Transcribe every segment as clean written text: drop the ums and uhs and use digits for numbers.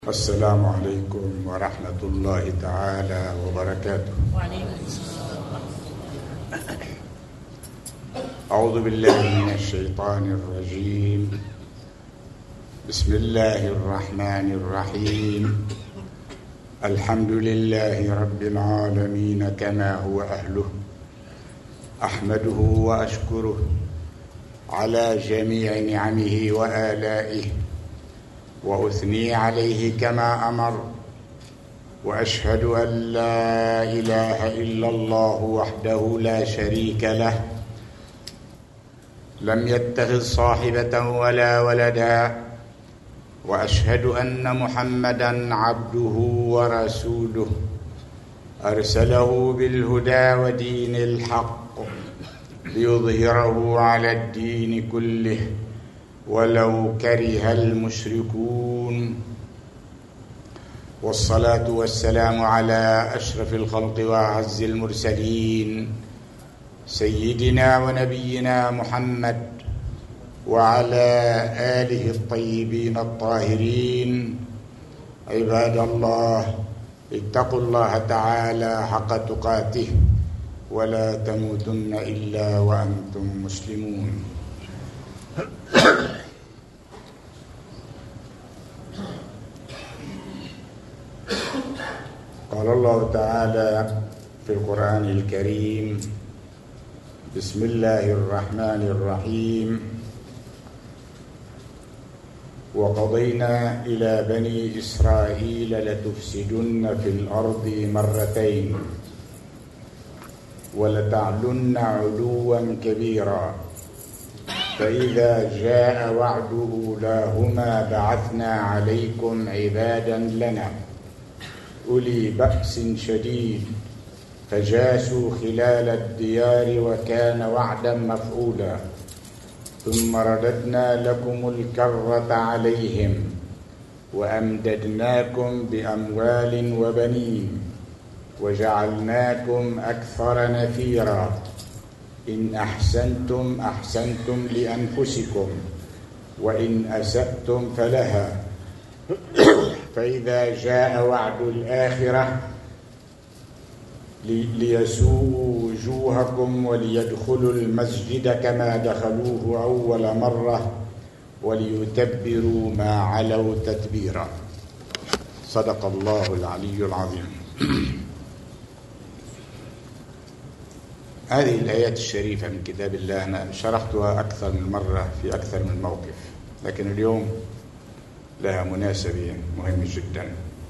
السلام عليكم ورحمة الله تعالى وبركاته. وعليكم السلام. أعوذ بالله من الشيطان الرجيم. بسم الله الرحمن الرحيم. الحمد لله رب العالمين كما هو أهله، أحمده وأشكره على جميع نعمه وآلائه، وأثني عليه كما أمر، وأشهد أن لا إله إلا الله وحده لا شريك له، لم يتخذ صاحبة ولا ولدا، وأشهد أن محمدًا عبده ورسوله، أرسله بالهدى ودين الحق ليظهره على الدين كله ولو كره المشركون. والصلاة والسلام على أشرف الخلق وأعز المرسلين، سيدنا ونبينا محمد وعلى آله الطيبين الطاهرين. عباد الله، اتقوا الله تعالى حق تقاته ولا تموتن إلا وأنتم مسلمون. قال الله تعالى في القرآن الكريم: بسم الله الرحمن الرحيم. وقضينا إلى بني إسرائيل لتفسدن في الأرض مرتين ولتعلن علوا كبيرا، فإذا جاء وعد أولاهما بعثنا عليكم عبادا لنا أولي بأس شديد فجاسوا خلال الديار وكان وعدا مفعولا، ثم رددنا لكم الكرة عليهم وأمددناكم بأموال وبنين وجعلناكم أكثر نفيرا. إن أحسنتم أحسنتم لأنفسكم وإن أسأتم فلها، فإذا جاء وعد الآخرة ليسوءوا وجوهكم وليدخلوا المسجد كما دخلوه أول مرة وليتبروا ما علوا تتبيرا. صدق الله العلي العظيم. هذه الآيات الشريفة من كتاب الله أنا شرحتها أكثر من مرة في أكثر من موقف، لكن اليوم لها مناسبة مهمة جدا،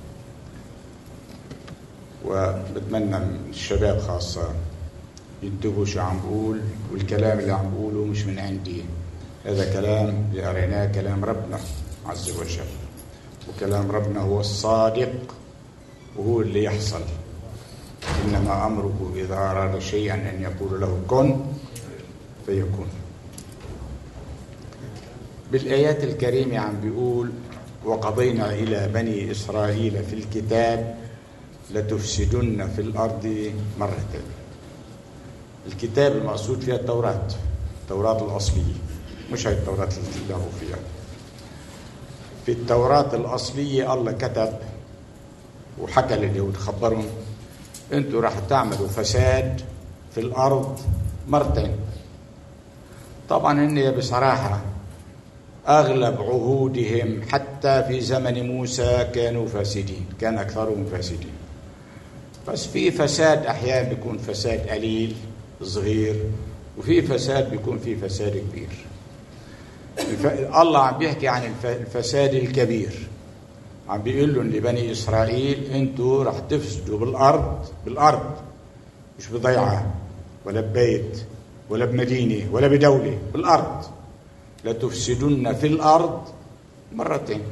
وبتمنى من الشباب خاصة ينتبهوا شو عم بقول، والكلام اللي عم بقوله مش من عندي، هذا كلام اللي قريناه كلام ربنا عز وجل، وكلام ربنا هو الصادق وهو اللي يحصل. إنما أمره إذا أراد شيئا أن يقول له كن فيكون. بالآيات الكريمة عم بيقول: وقضينا إلى بني إسرائيل في الكتاب لتفسدن في الأرض مرتين. الكتاب المقصود فيها التوراة الأصلية، مش هاي التوراة اللي له فيها. في التوراة الأصلية الله كتب وحكى لليهود، خبرهم: انتوا راح تعملوا فساد في الأرض مرتين. طبعا هن بصراحة أغلب عهودهم حتى في زمن موسى كانوا فاسدين، كان أكثرهم فاسدين، بس في فساد أحيانا بيكون فساد قليل صغير، وفي فساد بيكون في فساد كبير. الله عم بيحكي عن الفساد الكبير، عم بيقول لهم لبني إسرائيل: انتوا رح تفسدوا بالأرض، مش بضيعة ولا ببيت ولا بمدينة ولا بدولة، بالأرض. لتفسدن في الأرض مرتين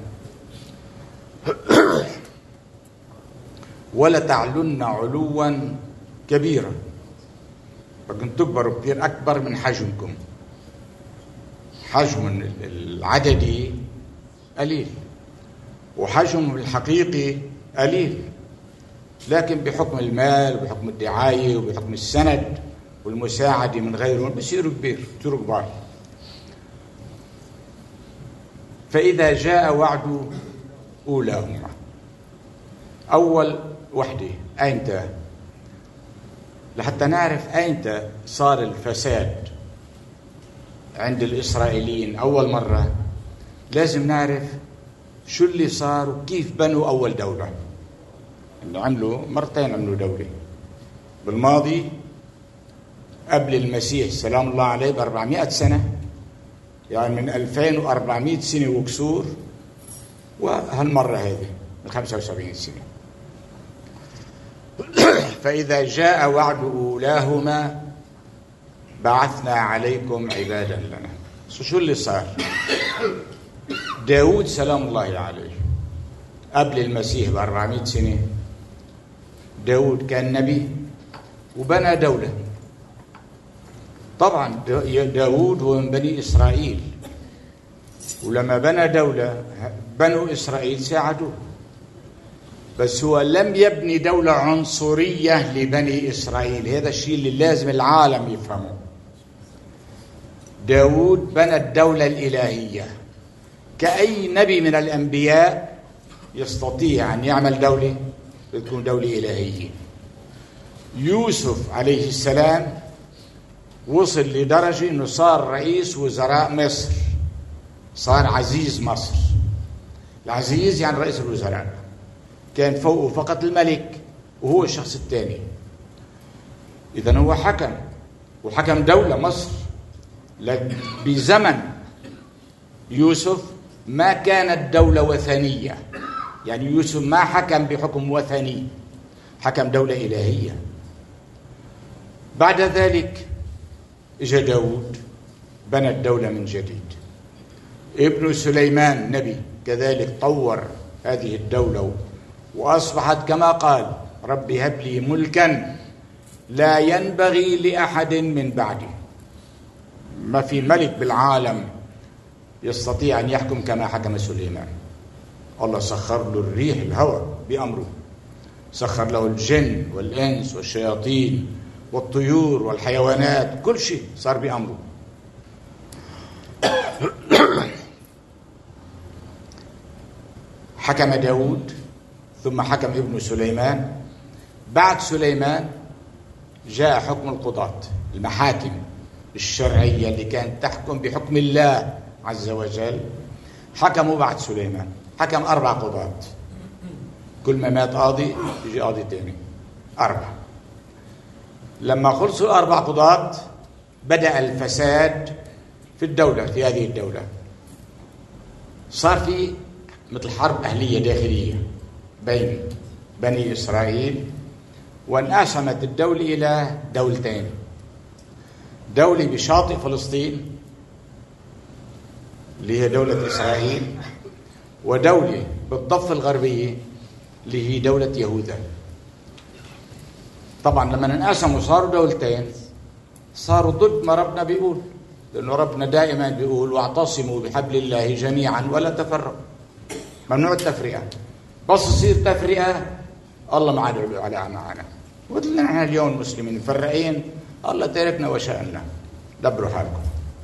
ولتعلن علوا كبيرا. بدكم تكبروا كثير، أكبر من حجمكم. حجم العددي قليل وحجم الحقيقي قليل، لكن بحكم المال وبحكم الدعاية وبحكم السند والمساعدة من غيرهم بصيروا كبار. فإذا جاء وعد أولاهما، أول وحدة أيمتى؟ لحتى نعرف أيمتى صار الفساد عند الإسرائيليين أول مرة، لازم نعرف شو اللي صار وكيف بنوا أول دولة. إنه عملوا مرتين، عملوا دولة بالماضي قبل المسيح سلام الله عليه ب400 سنة، يعني من 2400 سنة وكسور، وهالمرة هذه من 75 سنة. فإذا جاء وعد أولاهما بعثنا عليكم عبادا لنا. شو اللي صار؟ داود سلام الله عليه قبل المسيح ب400 سنة، داود كان نبي وبنى دولة. طبعا داود هو من بني إسرائيل، ولما بنى دولة بنو إسرائيل ساعدوه، بس هو لم يبني دولة عنصرية لبني إسرائيل. هذا الشيء اللي لازم العالم يفهمه. داود بنى الدولة الإلهية، كأي نبي من الأنبياء يستطيع أن يعمل دولة تكون دولة إلهية. يوسف عليه السلام وصل لدرجة أنه صار رئيس وزراء مصر، صار عزيز مصر. العزيز يعني رئيس الوزراء، كان فوقه فقط الملك وهو الشخص الثاني. إذن هو حكم، وحكم دولة مصر. بزمن يوسف ما كانت دولة وثنية، يعني يوسف ما حكم بحكم وثني، حكم دولة إلهية. بعد ذلك اجى داود بنى الدولة من جديد. ابن سليمان نبي كذلك طور هذه الدولة، وأصبحت كما قال ربي هب لي ملكا لا ينبغي لأحد من بعدي. ما في ملك بالعالم يستطيع أن يحكم كما حكم سليمان. الله سخر له الريح الهواء بأمره، سخر له الجن والإنس والشياطين والطيور والحيوانات، كل شيء صار بأمره. حكم داود ثم حكم ابن سليمان. بعد سليمان جاء حكم القضاة، المحاكم الشرعية اللي كانت تحكم بحكم الله عز وجل. حكموا بعد سليمان، حكم 4 قضاة. كل ما مات قاضي يجي قاضي تاني، 4. لما خلصوا 4 قضاة بدأ الفساد في الدولة، في هذه الدولة. صار في مثل حرب أهلية داخلية بين بني إسرائيل، وانقسمت الدولة إلى دولتين: دولة بشاطئ فلسطين اللي هي دولة إسرائيل، ودولة بالضفة الغربية اللي هي دولة يهوذا. طبعا لما انقسموا صاروا دولتين، صاروا ضد ما ربنا بيقول، لأنه ربنا دائما بيقول واعتصموا بحبل الله جميعا ولا تفرقوا. ممنوع التفرقة، بس تصير تفرقة الله ما عاد عليها معنا. وقلنا نحن اليوم مسلمين مفرقين، الله تركنا وشأننا، دبروا حالكم.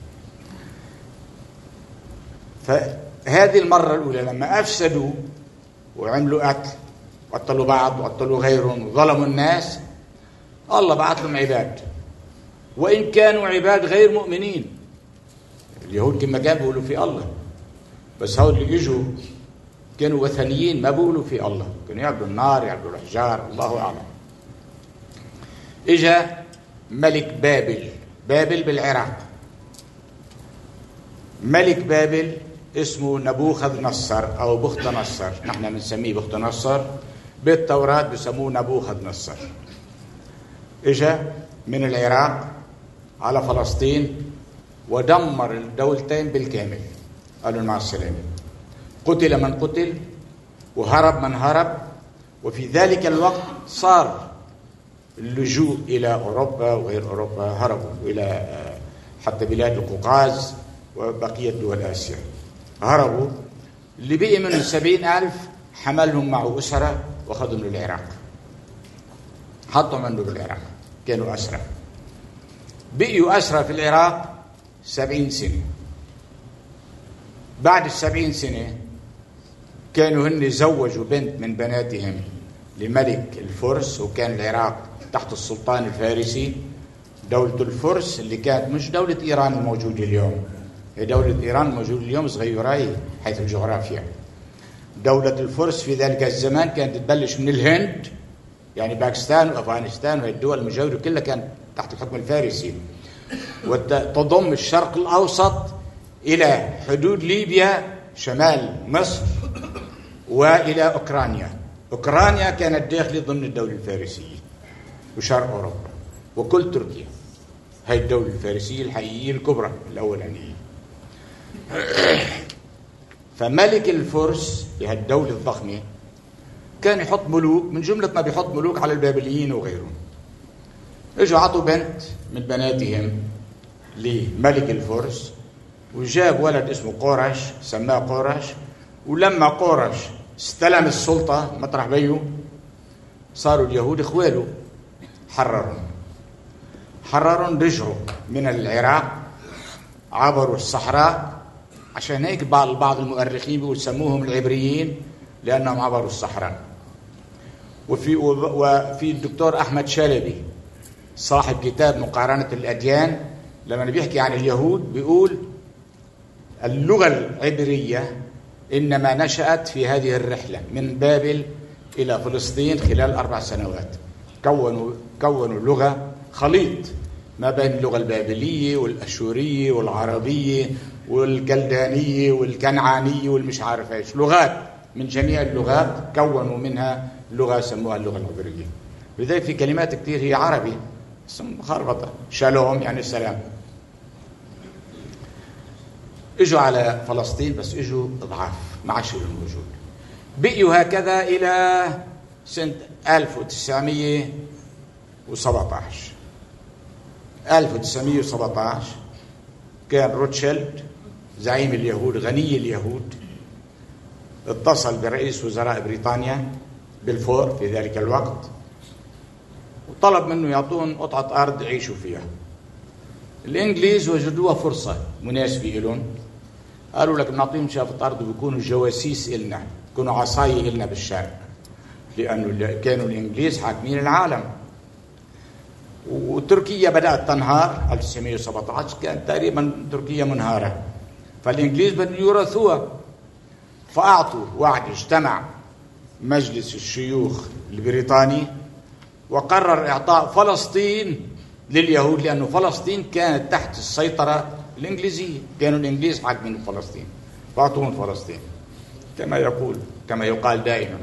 فهذه المرة الأولى لما أفسدوا وعملوا قتل، قتلوا بعض وقتلوا غيرهم وظلموا الناس، الله بعث لهم عباد، وإن كانوا عباد غير مؤمنين. اليهود كما كانوا بيقولوا في الله، بس هؤلاء اللي اجوا كانوا وثنيين، ما بيقولوا في الله، كانوا يعبدوا النار يعبدوا الأحجار، الله أعلم. اجا ملك بابل بالعراق. ملك بابل اسمه نبوخذ نصر أو بخت نصر، نحن بنسميه بخت نصر، بالتوراة بسموه نبوخذ نصر. اجا من العراق على فلسطين ودمر الدولتين بالكامل، قالوا مع السلامة. قتل من قتل وهرب من هرب. وفي ذلك الوقت صار اللجوء إلى أوروبا وغير أوروبا، هربوا إلى حتى بلاد القوقاز وبقية دول آسيا، هربوا. اللي بقي من 70,000 حملهم معه أسرة وأخذهم للعراق، حطهم عنده بالعراق، كانوا أسرة. بقيوا أسرة في العراق 70 سنة. بعد 70 سنة كانوا هن زوجوا بنت من بناتهم لملك الفرس، وكان العراق تحت السلطان الفارسي. دولة الفرس اللي كانت مش دولة إيران الموجودة اليوم، هي دولة إيران الموجودة اليوم صغيرة حيث الجغرافيا. دولة الفرس في ذلك الزمان كانت تبلش من الهند، يعني باكستان وأفغانستان وهي الدول المجاورة كلها كانت تحت الحكم الفارسي، وتضم الشرق الأوسط إلى حدود ليبيا شمال مصر وإلى أوكرانيا. أوكرانيا كانت داخلة ضمن الدولة الفارسية، وشرق أوروبا وكل تركيا. هاي الدولة الفارسية الحقيقية الكبرى الأولانية. فملك الفرس بهالدولة الضخمة كان يحط ملوك، من جملة ما بيحط ملوك على البابليين وغيرهم. اجوا عطوا بنت من بناتهم لملك الفرس، وجاب ولد اسمه قورش، سماه قورش. ولما قورش استلم السلطة مطرح بيه، صاروا اليهود اخواله، حررهم رجعوا من العراق، عبروا الصحراء. عشان هيك بعض المؤرخين بيقول سموهم العبريين لأنهم عبروا الصحراء. وفي الدكتور أحمد شلبي صاحب كتاب مقارنة الأديان، لما بيحكي عن اليهود بيقول اللغة العبرية إنما نشأت في هذه الرحلة من بابل إلى فلسطين خلال 4 سنوات. كونوا لغة خليط ما بين اللغة البابلية والأشورية والعربية والكلدانية والكنعانية والمش عارف ايش، لغات من جميع اللغات كونوا منها لغة سموها اللغة العبرية. لذلك في كلمات كثير هي عربي بس مخربطة. شالوم يعني السلام. اجوا على فلسطين بس اجوا ضعاف، ما عادش لهم وجود. بقيوا هكذا إلى سنة 1917. 1917 كان روتشيلد زعيم اليهود، غني اليهود، اتصل برئيس وزراء بريطانيا بلفور في ذلك الوقت، وطلب منه يعطون قطعة أرض يعيشوا فيها. الإنجليز وجدوها فرصة مناسبة لهم، قالوا لك بنعطيهم شافة أرض وبيكونوا جواسيس إلنا، بيكونوا عصاية إلنا بالشرق، لأنه كانوا الإنجليز حاكمين العالم. وتركيا بدأت تنهار 1917، كانت تقريبا تركيا منهارة، فالإنجليز بدهم يورثوها. فأعطوا وعد، اجتمع مجلس الشيوخ البريطاني وقرر إعطاء فلسطين لليهود، لأنه فلسطين كانت تحت السيطرة الإنجليزية، كانوا الإنجليز حاكمين فلسطين، فأعطوهم فلسطين. كما يقال دائما،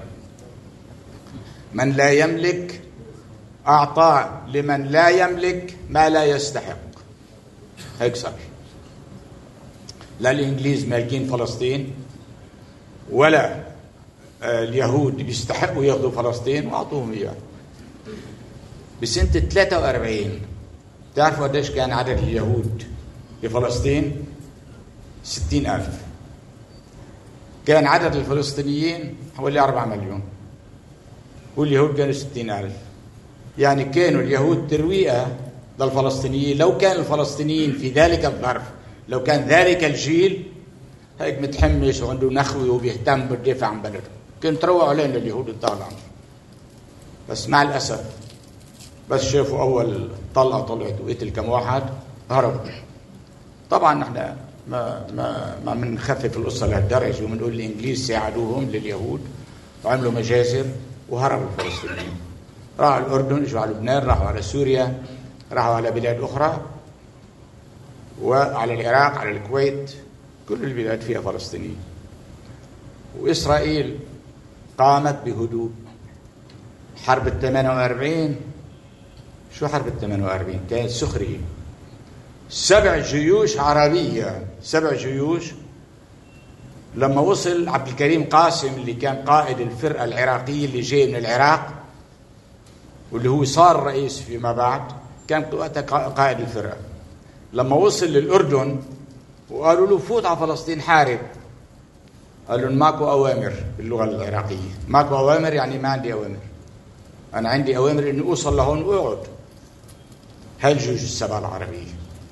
من لا يملك أعطى لمن لا يملك ما لا يستحق. هيك صار. لا الإنجليز مالكين فلسطين ولا اليهود بيستحقوا ياخذوا فلسطين وأعطوهم إياه. بسنة 43 تعرفوا قديش كان عدد اليهود بفلسطين؟ 60,000. كان عدد الفلسطينيين حوالي 4 مليون، واليهود كانوا 60,000. يعني كانوا اليهود ترويئة للفلسطينيين. لو كان الفلسطينيين في ذلك الظرف، لو كان ذلك الجيل هيك متحمس وعنده نخوي وبيهتم بالدفاع عن بلده، كان تروعوا علينا اليهود الطالع. بس مع الأسف بس شافوا أول طلقة طلعت وقتل كم واحد هربوا. طبعا نحن ما بنخفف القصة لهالدرجة وبنقول الإنجليز ساعدوهم لليهود وعملوا مجازر وهربوا الفلسطينيين. راحوا على الأردن، اجوا على لبنان، راحوا على سوريا، راحوا على بلاد أخرى، وعلى العراق، على الكويت، كل البلاد فيها فلسطينيين. وإسرائيل قامت بهدوء. حرب 48، شو حرب 48؟ كانت سخرية. 7 جيوش عربية، 7 جيوش. لما وصل عبد الكريم قاسم اللي كان قائد الفرقة العراقية اللي جاي من العراق واللي هو صار رئيس فيما بعد، كان وقتها قائد الفرقة. لما وصل للأردن وقالوا له فوت على فلسطين حارب، قال لهم ماكو أوامر. باللغة العراقية ماكو أوامر يعني ما عندي أوامر، أنا عندي أوامر إني أوصل لهون وأقعد. هاي الجيوش ال7 العربية.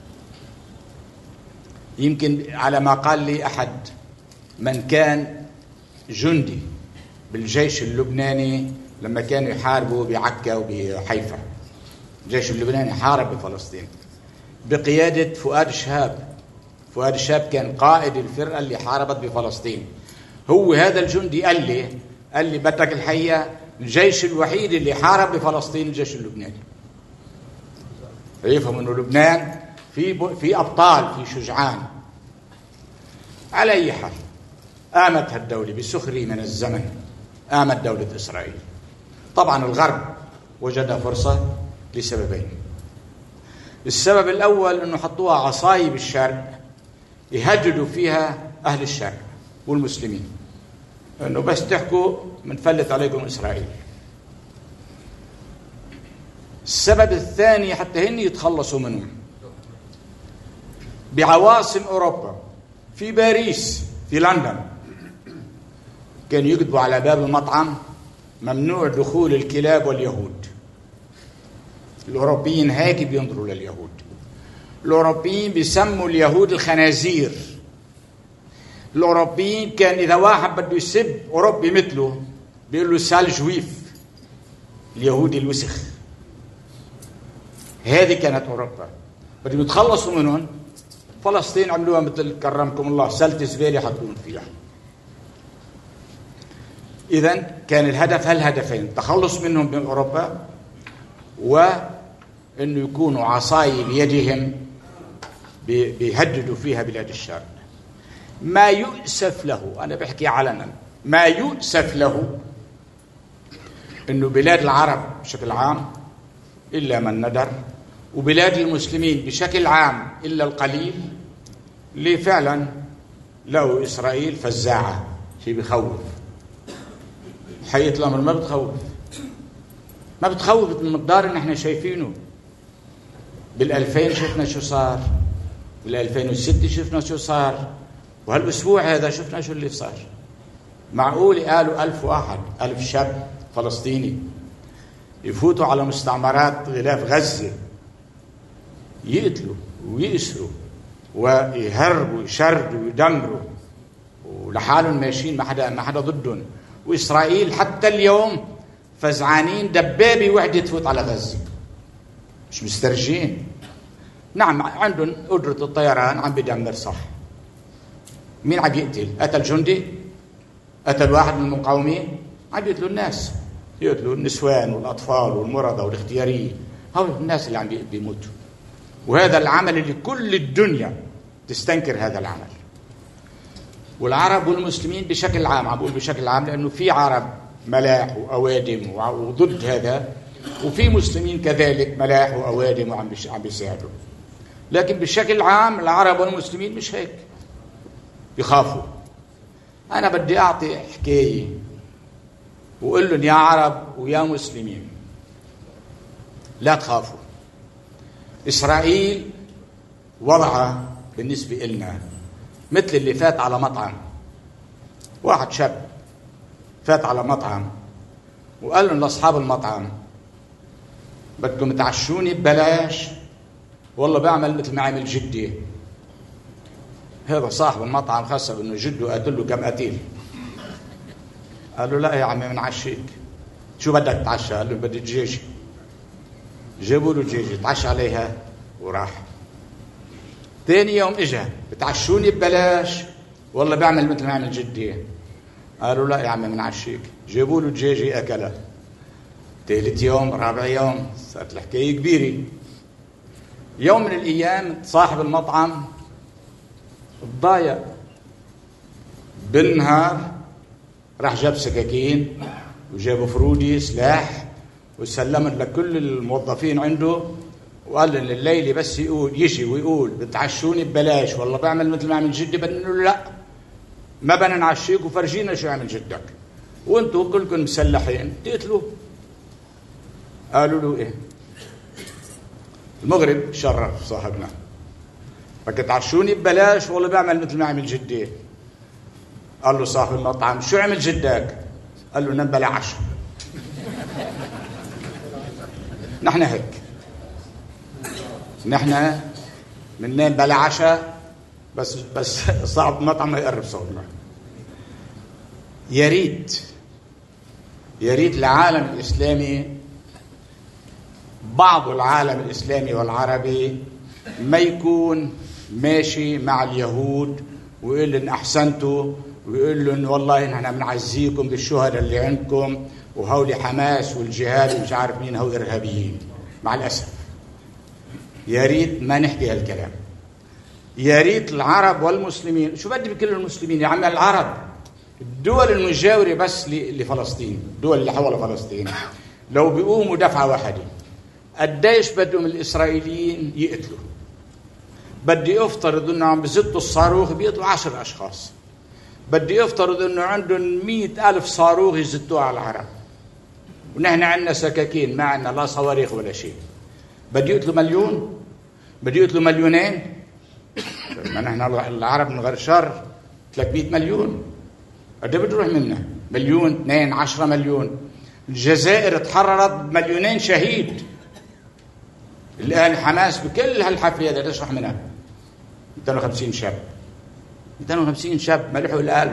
يمكن على ما قال لي أحد من كان جندي بالجيش اللبناني لما كانوا يحاربوا بعكا وبحيفا. الجيش اللبناني حارب بفلسطين بقيادة فؤاد شهاب. فؤاد شهاب كان قائد الفرقة اللي حاربت بفلسطين. هو هذا الجندي قال لي بدك الحقيقة الجيش الوحيد اللي حارب بفلسطين الجيش اللبناني. يفهم انه لبنان في ابطال، في شجعان. على اي حال قامت هالدولة بسخرية من الزمن، قامت دولة اسرائيل. طبعا الغرب وجد فرصة لسببين. السبب الاول انه حطوها عصاية بالشرق يهددوا فيها اهل الشرق والمسلمين، انه بس تحكوا منفلت عليكم اسرائيل. السبب الثاني حتى هن يتخلصوا منه. بعواصم اوروبا، في باريس، في لندن، كانوا يكتبوا على باب المطعم ممنوع دخول الكلاب واليهود. الاوروبيين هيك بينظروا لليهود. الاوروبيين بيسموا اليهود الخنازير. الاوروبيين كان اذا واحد بده يسب اوروبي مثله بيقول له سال جويف، اليهودي الوسخ. هذه كانت اوروبا، بدهم يتخلصوا منهم. فلسطين عملوها مثل كرمكم الله سلة زباله حطون فيها. اذا كان الهدف هالهدفين، التخلص منهم من اوروبا، وانه يكونوا عصاي بيدهم بيهددوا فيها بلاد الشرق. ما يؤسف له، انا بحكي علنا، ما يؤسف له انه بلاد العرب بشكل عام الا من ندر، وبلاد المسلمين بشكل عام الا القليل، اللي فعلا لقوا اسرائيل فزاعه، شيء بخوف. حقيقة الامر ما بتخوف بالمقدار اللي احنا شايفينه. بال2000 شفنا شو صار، بال2006 شفنا شو صار، وهالاسبوع هذا شفنا شو اللي صار. معقول قالوا 1000 واحد، 1000 شاب فلسطيني يفوتوا على مستعمرات غلاف غزة، يقتلوا ويأسروا ويهربوا ويشردوا ويدمروا، ولحالهم ماشيين، ما حدا ضدهم. وإسرائيل حتى اليوم فزعانين دبابة وحدة تفوت على غزة، مش مسترجين. نعم عندهم قدرة الطيران، عم بيدمر صح. مين عم يقتل؟ قتل جندي؟ قتل واحد من المقاومين؟ عم يقتلوا الناس، يقتلوا النسوان والأطفال والمرضى والاختياريين. هؤلاء الناس اللي عم بيموتوا. وهذا العمل اللي كل الدنيا تستنكر هذا العمل. والعرب والمسلمين بشكل عام، عم بقول بشكل عام لأنه في عرب ملاح وأوادم وضد هذا، وفي مسلمين كذلك ملاح وأوادم وعم بيساعدوا. لكن بشكل عام العرب والمسلمين مش هيك، بيخافوا. أنا بدي أعطي حكاية وقل لهم يا عرب ويا مسلمين لا تخافوا. إسرائيل وضعها بالنسبة إلنا مثل اللي فات على مطعم. واحد شاب فات على مطعم وقال لهم لأصحاب المطعم بدكم تعشوني ببلاش والله بعمل مثل ما عمل جدي. هذا صاحب المطعم خسر انه جده قاتل له كم قتيل. قال له لا يا عمي منعشيك، شو بدك تعشى؟ قال له بدي دجاجة. جابوا له دجاجة تعشى عليها وراح. ثاني يوم اجى بتعشوني ببلاش والله بعمل مثل ما عمل جدي. قالوا لا يا عمي منعشيك، جابوا له دجاجة اكلها. ثالث يوم، رابع يوم، صارت الحكاية كبيرة. يوم من الايام صاحب المطعم تضايق، بالنهار راح جاب سكاكين وجاب فرودي سلاح وسلمت لكل الموظفين عنده، وقال ان الليله بس يجي ويقول بتعشوني ببلاش والله بعمل مثل ما عمل جدي، بدنا نقول له لا ما بدنا نعشيك وفرجينا شو عمل جدك، وانتم كلكم مسلحين تقتلوا. قالوا له ايه؟ المغرب شرف صاحبنا، بدك تعشوني ببلاش والله بعمل مثل ما عمل جدي. قال له صاحب المطعم شو عمل جدك؟ قال له نم بلا عشاء. نحن هيك، نحن بننام بلا عشاء، بس صاحب المطعم ما يقرب صوتنا. يا ريت يا ريت العالم الإسلامي، بعض العالم الإسلامي والعربي، ما يكون ماشي مع اليهود ويقول لهم أحسنتوا، ويقول لهم والله نحن بنعزيكم بالشهداء اللي عندكم، وهولي حماس والجهاد ومش عارف مين هول إرهابيين. مع الأسف يا ريت ما نحكي هالكلام. يا ريت العرب والمسلمين، شو بدي بكل المسلمين يا عم، العرب، الدول المجاورة بس لفلسطين، الدول اللي حول فلسطين، لو بيقوموا دفعة واحدة قديش بدهم الإسرائيليين يقتلوا؟ بدي أفترض أنه عم بزتوا الصاروخ بيقتلوا 10 أشخاص، بدي أفترض أنه عندهم 100,000 صاروخ يزتوه على العرب، ونحن عندنا سكاكين، ما عندنا لا صواريخ ولا شيء. بدي يقتلوا مليون؟ بدي يقتلوا مليونين؟ ما نحن العرب من غير شر 300 مليون، قد بده يروح منا؟ مليون، 2، 10 مليون. الجزائر تحررت ب2 شهيد. الآن حماس بكل هالحفلة هذا تشرح منها 250 شاب، 250 شاب ما لحقوا ال1000.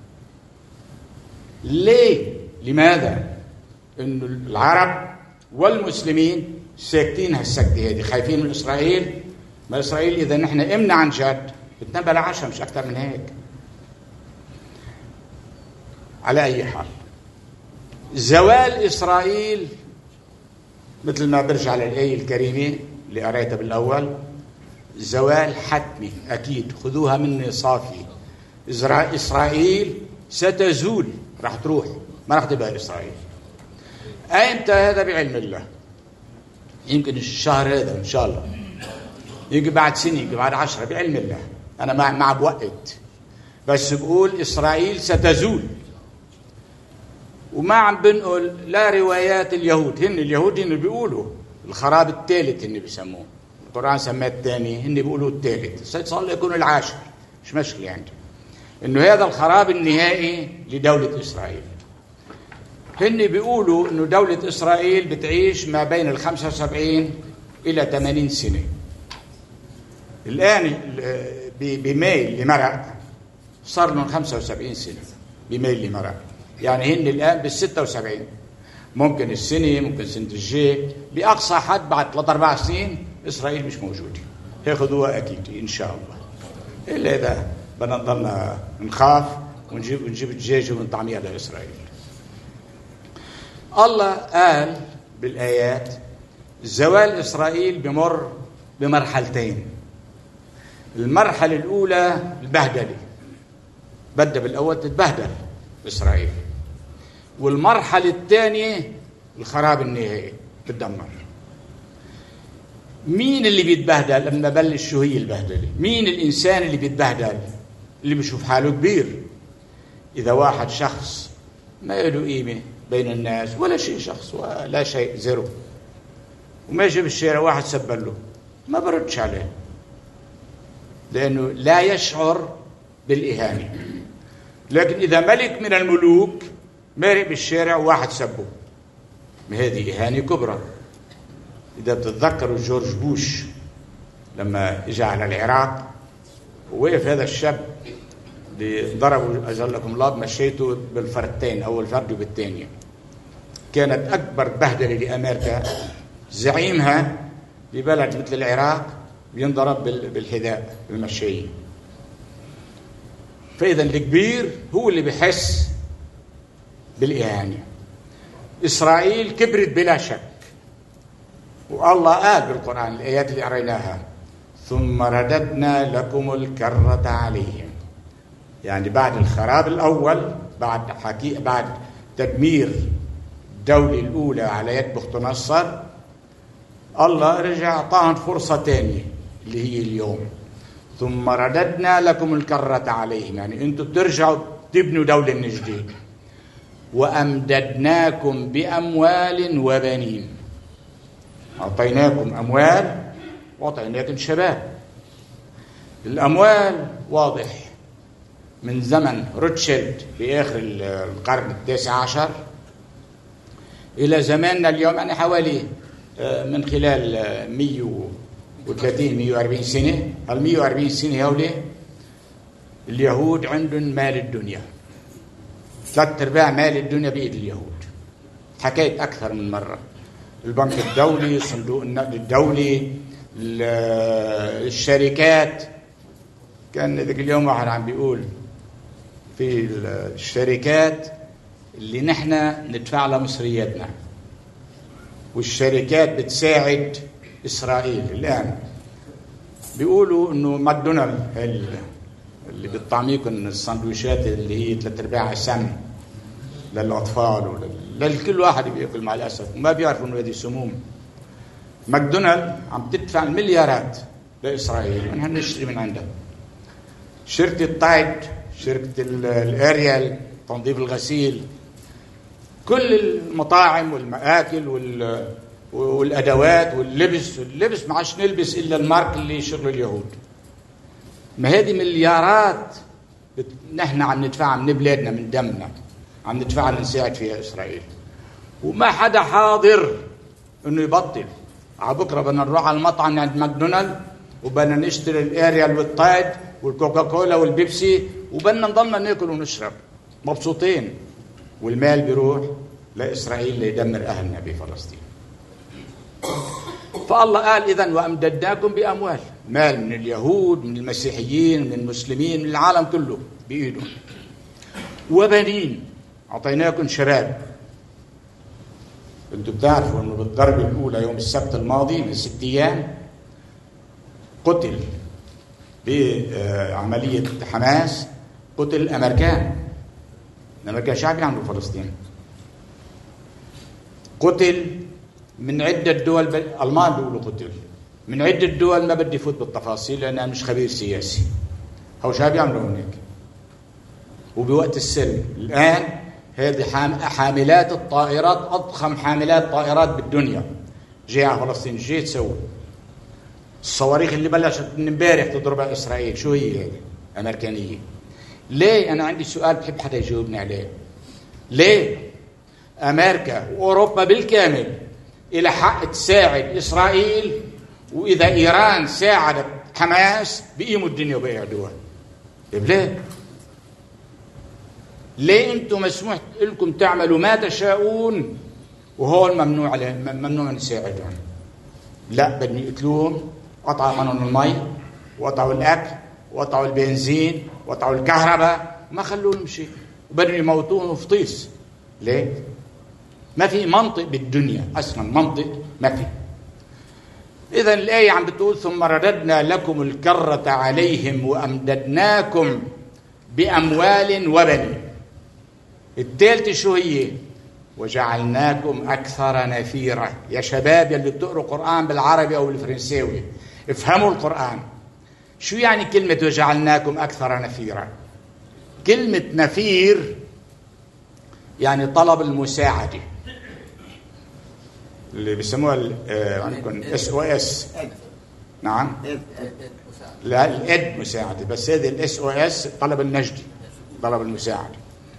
ليه؟ لماذا؟ إنه العرب والمسلمين ساكتين هالسكتة هذه، خايفين من إسرائيل. ما إسرائيل إذا نحن إمنا عن جد بتنبل 10 مش أكثر من هيك. على أي حال، زوال إسرائيل مثل ما برجع للآية الكريمة اللي قريتها بالأول، زوال حتمي أكيد، خذوها مني صافي. إسرائيل ستزول، راح تروح، ما راح تبقى إسرائيل. أيمتى؟ هذا بعلم الله. يمكن الشهر هذا إن شاء الله، يمكن بعد سنة، يمكن بعد 10، بعلم الله. أنا ما بوقت، بس بقول إسرائيل ستزول. وما عم بنقول لا روايات اليهود، اليهود هن بيقولوا الخراب الثالث، هن بيسموه، القرآن سماه الثاني، هن بيقولوا الثالث، صار يكون العاشر، مش مشكلة عندي. إنه هذا الخراب النهائي لدولة إسرائيل. هن بيقولوا إنه دولة إسرائيل بتعيش ما بين 75 إلى 80 سنة. الآن بميل لمرق صار لهم 75 سنة بميل لمرق، يعني هن الآن بال76. ممكن السنة، ممكن سنة الجاي، بأقصى حد بعد 3-4 سنين إسرائيل مش موجودة. هياخذوها أكيد إن شاء الله، إلا إذا بدنا نضلنا نخاف ونجيب الدجاج ونطعميها لإسرائيل. الله قال بالآيات زوال إسرائيل بمر بمرحلتين. المرحلة الأولى البهدلة، بدأ بالأول تتبهدل إسرائيل، والمرحلة الثانية الخراب النهائي، تدمر. مين اللي بيتبهدل لما بلش؟ شو هي البهدلة؟ مين الإنسان اللي بيتبهدل؟ اللي بيشوف حاله كبير. إذا واحد شخص ما له قيمة بين الناس، ولا شيء، شخص ولا شيء، زيرو، وماشي بالشارع واحد سبل له، ما بردش عليه، لأنه لا يشعر بالإهانة. لكن إذا ملك من الملوك مارق بالشارع وواحد سبه، هذه إهانة كبرى. إذا بتتذكروا جورج بوش لما إجا على العراق ووقف هذا الشاب اللي ضربوا أجلكم الله مشيته بالفردتين، أول فرد وبالثانية، كانت أكبر بهدلة لأمريكا. زعيمها ببلد مثل العراق ينضرب بالحذاء بالمشي. فإذا الكبير هو اللي بحس بالإهانة. إسرائيل كبرت بلا شك، والله قال بالقرآن الآيات اللي قريناها ثم رددنا لكم الكرة عليهم، يعني بعد الخراب الأول، بعد تدمير الدولة الأولى على يد بخت نصر، الله رجع أعطاهم فرصة ثانية اللي هي اليوم. ثم رددنا لكم الكرة عليهم، يعني أنتم بترجعوا تبنوا دولة من جديد. وأمددناكم بأموال وبنين، أعطيناكم أموال وأعطيناكم شباب. الأموال واضح من زمن روتشيلد في آخر القرن ال19 إلى زماننا اليوم، يعني حوالي من خلال 130-140 سنة. هال 140 سنة هؤلاء اليهود عندهم مال الدنيا، 3/4 مال الدنيا بإيد اليهود. حكيت أكثر من مرة. البنك الدولي، صندوق النقد الدولي، الشركات. كان ذاك اليوم واحد عم بيقول في الشركات اللي نحن ندفع لها مصرياتنا، والشركات بتساعد إسرائيل. الآن بيقولوا إنه ماكدونالد اللي بتطعميكم السندويشات اللي هي 3/4 سم للأطفال لكل واحد بياكل مع الأسف وما بيعرفوا إنه هذه سموم. ماكدونالد عم تدفع مليارات لإسرائيل ونحن نشتري من عندها. شركة تايد، شركة الأريال تنظيف الغسيل، كل المطاعم والمآكل والأدوات واللبس ما عادش نلبس إلا المارك اللي يشغله اليهود. ما هذه مليارات نحن عم ندفعها من بلادنا، من دمنا عم ندفعها لنساعد فيها إسرائيل، وما حدا حاضر إنه يبطل. على بكرة بدنا نروح على المطعم عند ماكدونالد وبدنا نشتري الأريال والتايد والكوكاكولا والبيبسي وبدنا نضلنا ناكل ونشرب مبسوطين، والمال بيروح لإسرائيل ليدمر أهلنا بفلسطين. فالله قال إذن وأمددناكم بأموال، مال من اليهود، من المسيحيين، من المسلمين، من العالم كله بإيدهم، وبنين أعطيناكم شباب. انتم بتعرفوا انه بالضربة الأولى يوم السبت الماضي من 6 أيام قتل بعملية حماس، قتل الأمريكان شعب يعملوا فلسطين، قتل من عدة دول. ألمان بيقولوا قتل من عدة دول، ما بدي فوت بالتفاصيل لأن أنا مش خبير سياسي. هو شعب يعملوا هناك وبوقت السلم. الآن هذه حاملات الطائرات أضخم حاملات طائرات بالدنيا جاي على فلسطين. جاي تسوي الصواريخ اللي بلشت من امبارح تضربها إسرائيل، شو هي هذه؟ أمريكانية. ليه؟ أنا عندي سؤال بحب حدا يجاوبني عليه. ليه أمريكا وأوروبا بالكامل إلى حق تساعد إسرائيل، وإذا إيران ساعدت حماس بقيموا الدنيا وبيعدوها؟ ليه؟ ليه أنتم مسموح لكم تعملوا ما تشاءون وهول ممنوع نساعدهم؟ لا، بدهم يقتلوهم، قطعوا عنهم المي وقطعوا الأكل وقطعوا البنزين وقطعوا الكهرباء، ما خلوا لهم شيء، وبدهم يموتوهم فطيس. ليه؟ ما في منطق بالدنيا، أصلا منطق ما في. إذن الآية عم بتقول ثم رددنا لكم الكرة عليهم وأمددناكم بأموال وبنين. الثالثة شو هي؟ وجعلناكم أكثر نفيرا. يا شباب يلي بتقروا قرآن بالعربي أو بالفرنساوي افهموا القرآن. شو يعني كلمة وجعلناكم أكثر نفيرا؟ كلمة نفير يعني طلب المساعدة، اللي بيسموها عندكم SOS. نعم، لا الإد مساعدة، بس هذه SOS طلب النجدي، طلب المساعدة.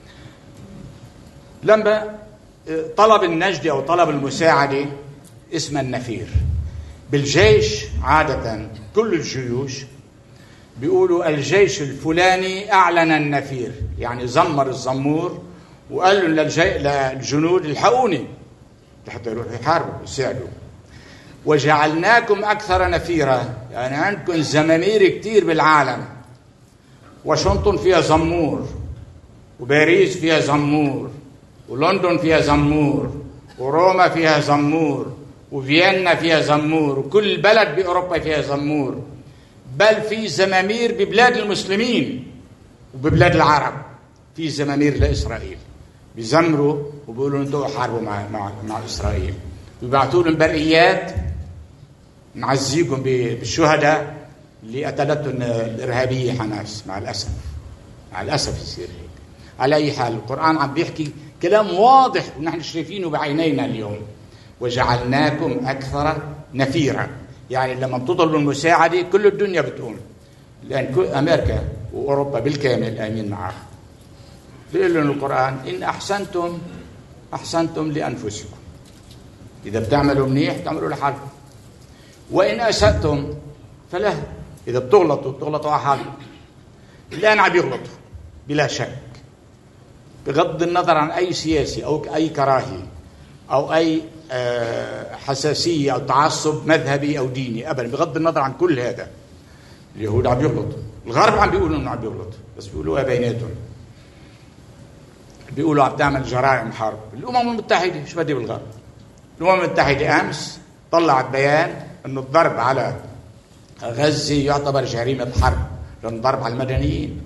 لما طلب النجدة أو طلب المساعدة اسمه النفير. بالجيش عادة كل الجيوش بيقولوا الجيش الفلاني أعلن النفير، يعني زمر الزمور وقال للجنود الحقوني لحتى يروحوا يحاربوا يساعدوا. وجعلناكم أكثر نفيرا، يعني عندكم زمامير كتير بالعالم. واشنطن فيها زمور، وباريس فيها زمور، ولندن فيها زمور، وروما فيها زمور، وفيينا فيها زمور، وكل بلد بأوروبا فيها زمور. بل في زمامير ببلاد المسلمين وببلاد العرب، في زمامير لإسرائيل بيزمروا وبيقولوا انتوا حاربوا مع إسرائيل، ويبعثوا لهم برقيات نعزيكم بالشهداء اللي قتلتهم الإرهابية حماس. مع الأسف يصير هيك. على أي حال القرآن عم بيحكي كلام واضح ونحن شايفينه بعينينا اليوم. وجعلناكم أكثر نفيرا، يعني لما بتطلبوا المساعدة كل الدنيا بتقوم، لأن كل أمريكا وأوروبا بالكامل آمين معها. بيقول لهم القرآن إن أحسنتم لأنفسكم، إذا بتعملوا منيح تعملوا لحالكم، وإن أسأتم فله، إذا بتغلطوا على حالكم. الآن عم يغلطوا بلا شك، بغض النظر عن أي سياسي أو أي كراهية. أو أي حساسية أو تعصب مذهبي أو ديني أبدا، بغض النظر عن كل هذا. اليهود عم يغلطوا، الغرب عم بيقولوا إنه عم يغلط، بس بيقولوها بيناتهم، بيقولوا عم تعمل جرائم حرب. الأمم المتحدة شو بدي بالغرب؟ الأمم المتحدة أمس طلعت بيان إنه الضرب على غزة يعتبر جريمة حرب، لأنه ضرب على المدنيين.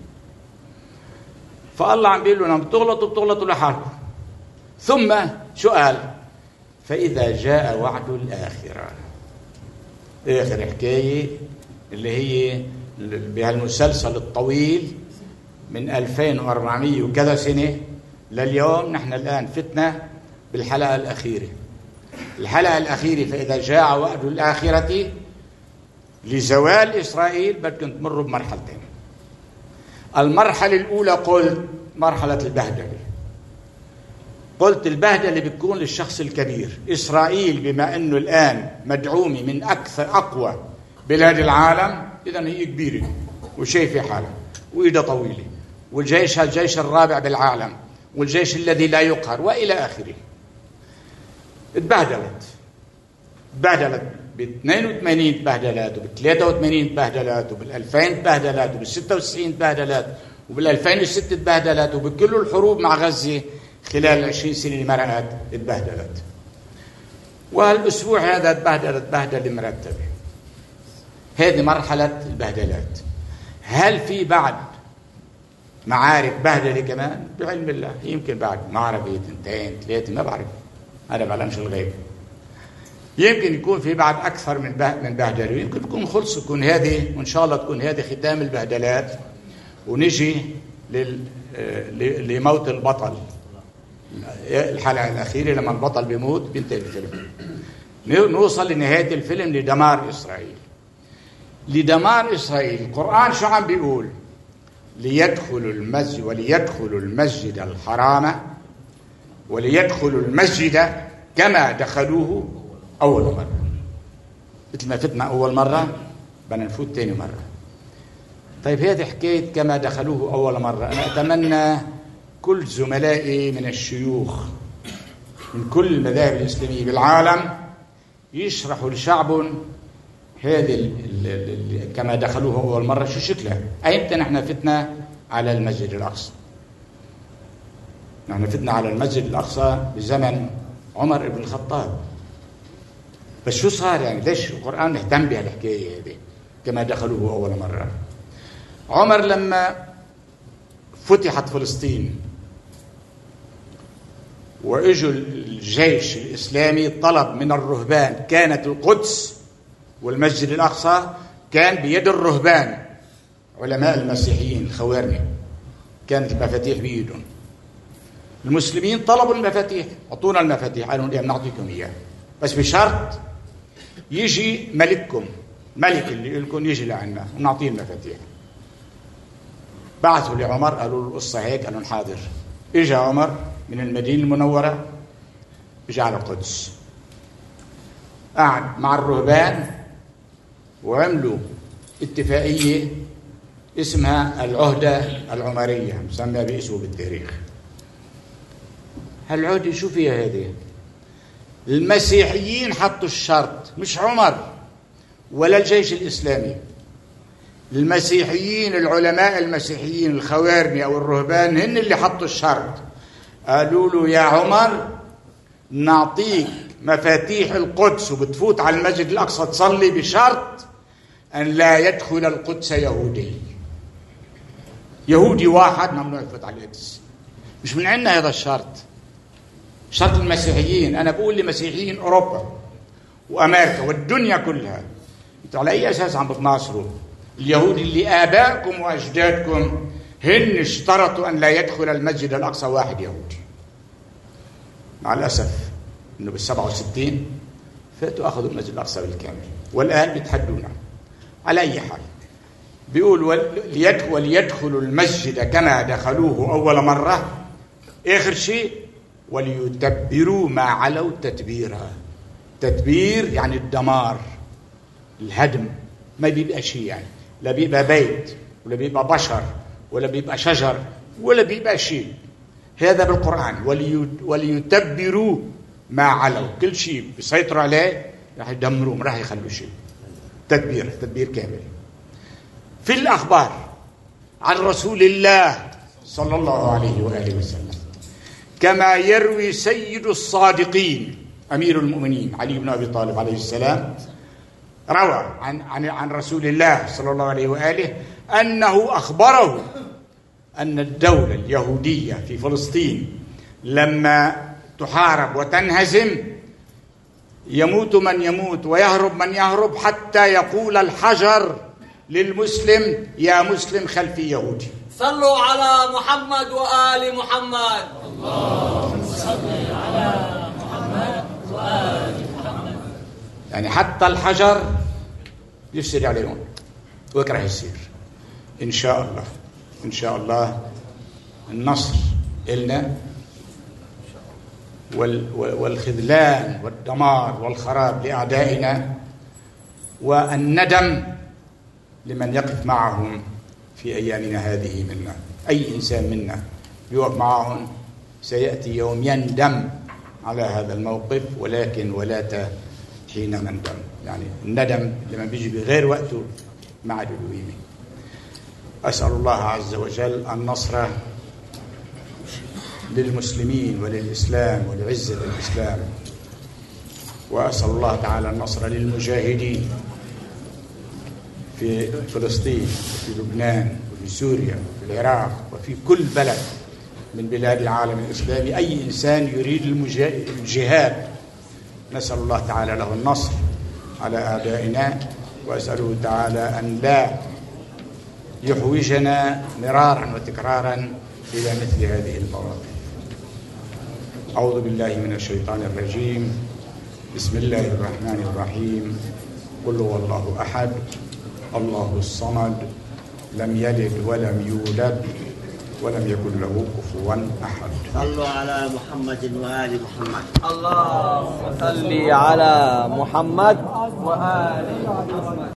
فالله عم بيقول لنا بتغلطوا لحالكم. ثم شو قال؟ فإذا جاء وعد الآخرة، آخر حكاية اللي هي بهالمسلسل الطويل من 2400 وكذا سنة لليوم، نحن الآن فتنا بالحلقة الأخيرة. الحلقة الأخيرة فإذا جاء وعد الآخرة لزوال إسرائيل بدكم تمروا بمرحلتين. المرحلة الأولى قلت مرحلة البهدلة، قلت البهدلة بتكون للشخص الكبير. إسرائيل بما أنه الآن مدعومة من أقوى بلاد العالم، إذن هي كبيرة وشايفة حالها وإيدها طويلة، والجيش الجيش الرابع بالعالم، والجيش الذي لا يقهر وإلى آخره. اتبهدلت ب 82 تبهدلات، وب 83 تبهدلات، وبال 2000 تبهدلات، وبال 96 تبهدلات، وبال 2006 تبهدلت، وبكل الحروب مع غزة خلال 20 سنة اللي مرقت اتبهدلت. والأسبوع هذا تبهدلت بهدلة مرتبة. هذه مرحلة البهدلات. هل في بعد معارك بهدلة كمان؟ بعلم الله يمكن بعد معركة 2 3 ما بعرف، هذا بعلمش الغيب. يمكن يكون في بعد أكثر من بهدلة، يمكن تكون خلص، تكون هذه وإن شاء الله تكون هذه ختام البهدلات، ونجي لموت البطل. الحلقة الأخيرة لما البطل بيموت بينتهي الفيلم، نوصل لنهاية الفيلم لدمار إسرائيل. لدمار إسرائيل. القرآن شو عم بيقول؟ وليدخلوا المسجد الحرام وليدخلوا المسجد كما دخلوه أول مرة. مثل ما فتنا أول مرة بدنا نفوت ثاني مرة. طيب هذه حكاية كما دخلوه أول مرة، أنا أتمنى كل زملائي من الشيوخ من كل المذاهب الإسلامية بالعالم يشرحوا لشعب هذه كما دخلوه أول مرة شو شكلها. أيمتى نحن فتنا على المسجد الأقصى؟ نحن فتنا على المسجد الأقصى بزمن عمر بن الخطاب. بس شو صار يعني؟ ليش القرآن اهتم بهالحكاية هذه كما دخلوه أول مرة؟ عمر لما فتحت فلسطين وإجوا الجيش الإسلامي طلب من الرهبان، كانت القدس والمسجد الأقصى كان بيد الرهبان علماء المسيحيين الخوارني، كانت المفاتيح بيدهم. المسلمين طلبوا المفاتيح، أعطونا المفاتيح، قالوا لهم نعطيكم إياها بس بشرط يجي ملككم، ملك اللي لكم يجي لعنا ونعطيه المفاتيح. بعثوا لعمر قالوا له القصة هيك، قالوا حاضر. إجا عمر من المدينة المنورة، إجا على القدس، قعد مع الرهبان وعملوا اتفاقية اسمها العهدة العمرية، مسمى باسمه بالتاريخ. هالعهدة شو فيها هذه؟ المسيحيين حطوا الشرط، مش عمر ولا الجيش الإسلامي. المسيحيين، العلماء المسيحيين الخوارمي أو الرهبان هن اللي حطوا الشرط. قالوا له يا عمر نعطيك مفاتيح القدس وبتفوت على المسجد الأقصى تصلي بشرط أن لا يدخل القدس يهودي واحد ممنوع يفوت على القدس. مش من عندنا هذا الشرط، شرط المسيحيين. أنا بقول لمسيحيين أوروبا وأمريكا والدنيا كلها، انتوا على أي أساس عم بتناصروا اليهود اللي آبائكم وأجدادكم هن اشترطوا أن لا يدخل المسجد الأقصى واحد يهودي؟ مع الأسف إنه بال67 فاتوا أخذوا المسجد الأقصى بالكامل، والآن بيتحدونا. على أي حال بيقول وليدخلوا المسجد كما دخلوه أول مرة. آخر شيء وليتبروا ما علوا تتبيرا. تتبير يعني الدمار، الهدم. ما بيبقى شيء يعني، لا بيبقى بيت ولا بيبقى بشر ولا بيبقى شجر ولا بيبقى شيء. هذا بالقرآن وليتبروا ما علوا، كل شيء بيسيطروا عليه راح يدمروه، ما راح يخلوا شيء. تدبير كامل. في الأخبار عن رسول الله صلى الله عليه وآله وسلم كما يروي سيد الصادقين أمير المؤمنين علي بن أبي طالب عليه السلام، روى عن رسول الله صلى الله عليه وآله أنه أخبره أن الدولة اليهودية في فلسطين لما تحارب وتنهزم يموت من يموت ويهرب من يهرب، حتى يقول الحجر للمسلم: يا مسلم خلفي يهودي. صلوا على محمد وآل محمد. اللهم صل على محمد وآل محمد. يعني حتى الحجر يفسد عليهم ويكره يصير. إن شاء الله إن شاء الله النصر إلنا، والخذلان والدمار والخراب لأعدائنا، والندم لمن يقف معهم في أيامنا هذه منا. أي إنسان منا يقف معهم سيأتي يوم يندم على هذا الموقف، ولكن ولا حين نندم. يعني الندم لما بيجي بغير وقته ما عاد له قيمة. أسأل الله عز وجل النصر للمسلمين وللإسلام ولعزة الإسلام، وأسأل الله تعالى النصر للمجاهدين في فلسطين وفي لبنان وفي سوريا وفي العراق وفي كل بلد من بلاد العالم الإسلامي. أي إنسان يريد الجهاد نسأل الله تعالى له النصر على أعدائنا، وأسأله تعالى أن لا يحوجنا مرارا وتكرارا إلى مثل هذه المواقف. أعوذ بالله من الشيطان الرجيم. بسم الله الرحمن الرحيم. قل هو الله أحد الله الصمد لم يلد ولم يولد ولم يكن له كفوا أحد. صلوا على محمد وآل محمد. اللهم صل على محمد وآل محمد.